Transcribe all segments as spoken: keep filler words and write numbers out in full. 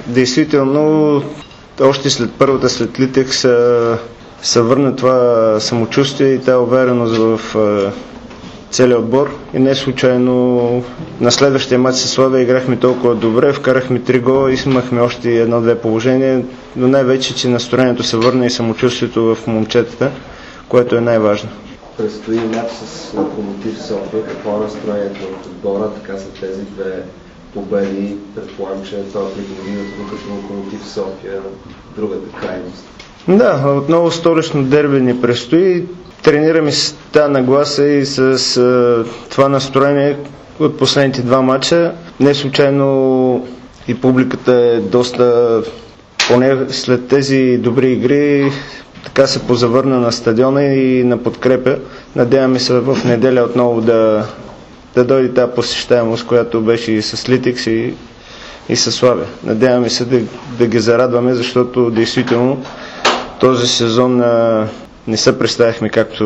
действително още след първата, след Литекс се върна това самочувствие и тази увереност в целия отбор. И не случайно на следващия матч със Славия играхме толкова добре, вкарахме три гола и имахме още едно-две положения, но най-вече, че настроението се върна и самочувствието в момчетата, което е най-важно. Предстои матч с Локомотив София. Какво е настроението в отбора? Така са тези две победи. Предполагам, че това пригодиното, докато Локомотив София другата крайност. Да, отново столично дерби ни предстои. Тренираме с тази нагласа и с а, това настроение от последните два матча. Не случайно и публиката е доста, поне след тези добри игри, така се позавърна на стадиона и на подкрепя. Надяваме се в неделя отново да, да дойде тази посещаемост, която беше и с Литекс и, и с Славия. Надяваме се да, да ги зарадваме, защото действително този сезон а, не се представихме както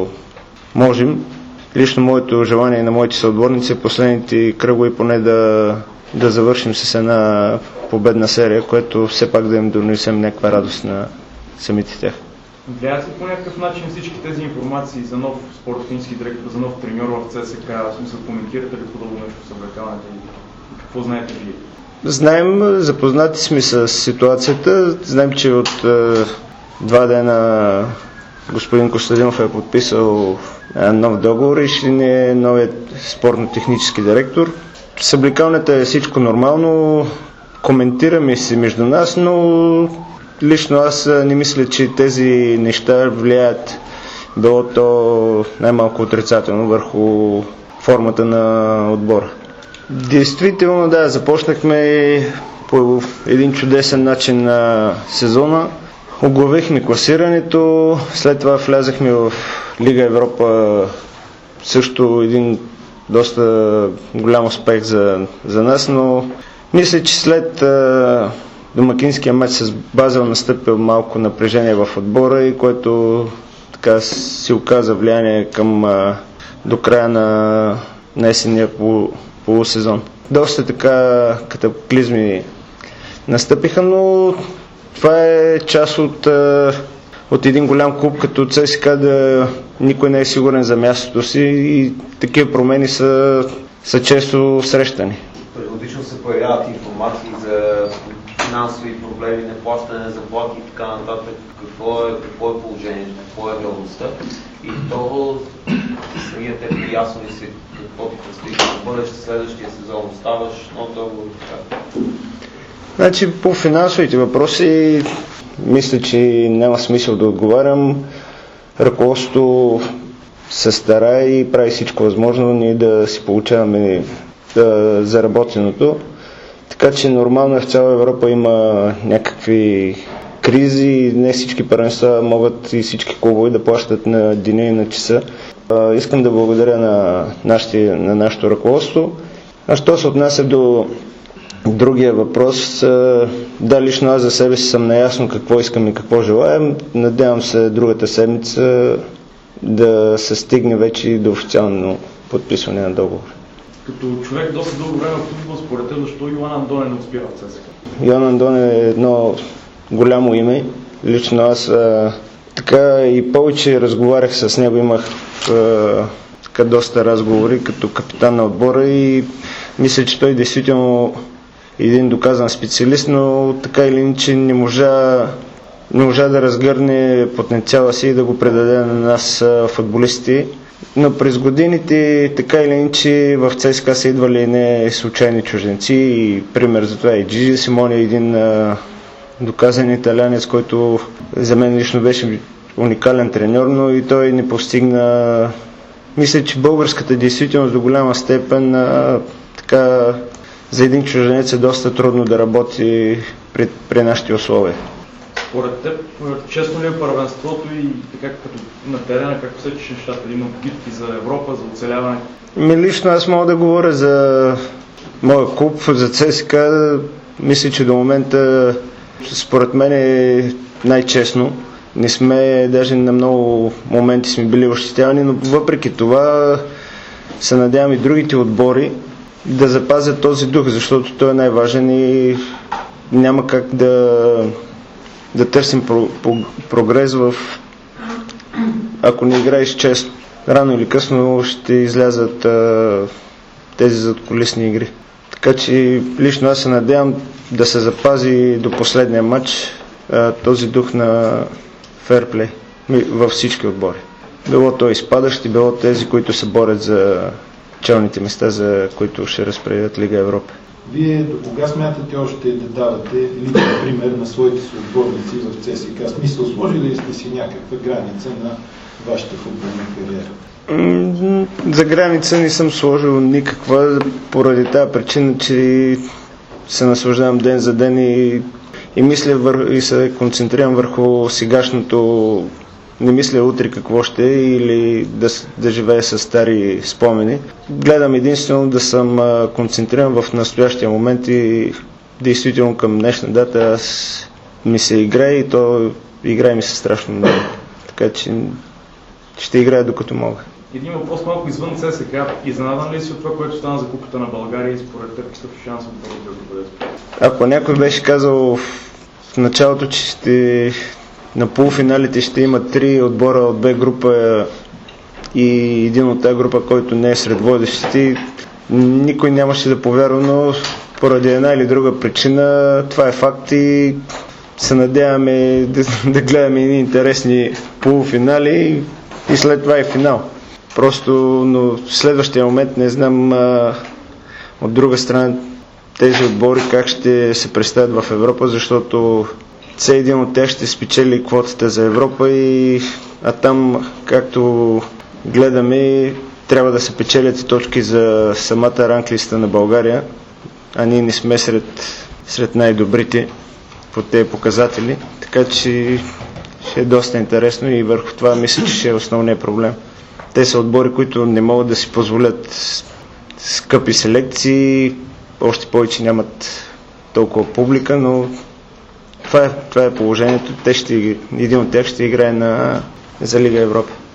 можем. Лично моето желание на моите съотборници е последните кръгове поне да, да завършим с една победна серия, което все пак да им донесем някаква радост на самите тях. Влияят ли по някакъв начин всички тези информации за нов спортински директор, за нов треньор в ЦСКА? В смисъл, коментирате ли подобно нещо в съблекалната и какво знаете вие? Знаем, запознати сме с ситуацията. Знаем, че от е, два дена господин Костадинов е подписал е, нов договор и ще не е новият спортно-технически директор. В съблекалната е всичко нормално, коментираме си между нас, но лично аз не мисля, че тези неща влияят било то най-малко отрицателно върху формата на отбора. Действително, да, започнахме по един чудесен начин на сезона. Оглавихме класирането, след това влязахме в Лига Европа, също един доста голям успех за, за нас, но мисля, че след а, домакинския матч с Базел настъпил малко напрежение в отбора и което така си оказа влияние към а, до края на, на есенния полу, полусезон. Доста така катаклизми настъпиха, но това е част от, а, от един голям клуб като ЦСКА, да никой не е сигурен за мястото си и такива промени са, са често срещани. Периодично се появяват информации за финансови проблеми, неплащане, заплати и така нататък. Какво е, какво е положението, какво е реалността? И то самият е ясно ли си какво ти предстои да бъдеш следващия сезон, оставаш нов договор и така? Значи по финансовите въпроси мисля, че няма смисъл да отговарям. Ръководството се старае и прави всичко възможно ние да си получаваме да, заработеното. Така че нормално в цяла Европа има някакви кризи и не всички първенства могат и всички клубове да плащат на деня и на часа. А, искам да благодаря на, нашите, на нашето ръководство. А що се отнася до другия въпрос, да, лично аз за себе си съм наясно какво искам и какво желаем. Надявам се другата седмица да се стигне вече до официално подписване на договор. Като човек доста дълго време в футбол, според теб, защо Йоан Андоне не успява в ЦСКА? Йоан Андоне е едно голямо име. Лично аз а, така и повече разговарях с него, имах а, така доста разговори като капитан на отбора и мисля, че той действително един доказан специалист, но така или иначе не можа, не можа да разгърне потенциала си и да го предаде на нас футболисти. Но през годините така или иначе в ЦСКА са идвали не случайни чужденци и пример за това е Джиджи Симони, един а, доказан италянец, който за мен лично беше уникален треньор, но и той не постигна. Мисля, че българската действителност до голяма степен а, така за един чужденец е доста трудно да работи при, при нашите условия. Според теб, честно ли е първенството и така като на терена, как усечеш нещата, има битки за Европа, за оцеляване? Ми лично аз мога да говоря за моя клуб, за ЦСКА. Мисля, че до момента според мен е най-честно. Не сме, даже на много моменти сме били ощетявани, но въпреки това се надявам и другите отбори да запазят този дух, защото той е най-важен и няма как да, да търсим про, про, прогрес в ако не играеш честно. Рано или късно ще излязат а, тези задкулисни игри. Така че лично аз се надявам да се запази до последния матч а, този дух на ферплей във всички отбори. Било то изпадащи, било тези, които се борят за челните места, за които ще разпределят Лига Европа. Вие до кога смятате още да давате личен пример на своите съотборници в ЦСКА? Смисъл, сложили ли сте си някаква граница на вашата футболна кариера? За граница не съм сложил никаква, поради тази причина, че се наслаждавам ден за ден и, и мисля вър... и се концентрирам върху сегашното. Не мисля утре какво ще е или да, да живея с стари спомени. Гледам единствено да съм концентриран в настоящия момент и действително към днешна дата аз ми се играе и то играе ми се страшно много. Така че ще играя докато мога. Един въпрос малко извън ЦСКА. Изненадан ли си от това, което стана за Купата на България и според теб какъв шанс от това да бъде? Ако някой беше казал в началото, че ще на полуфиналите ще има три отбора от Б група и един от тази група, който не е сред водещите, никой нямаше да повярва, но поради една или друга причина това е факт и се надяваме да, да гледаме едни интересни полуфинали и след това и финал. Просто, но в следващия момент не знам а, от друга страна тези отбори как ще се представят в Европа, защото все един от тях ще спечели квотата за Европа, и, а там, както гледаме, трябва да се печелят точки за самата ранглиста на България, а ние не сме сред, сред най-добрите по тези показатели, така че ще е доста интересно и върху това мисля, че ще е основният проблем. Те са отбори, които не могат да си позволят скъпи селекции, още повече нямат толкова публика, но това е, това е положението. Те ще, един от тях ще играе на, за Лига Европа.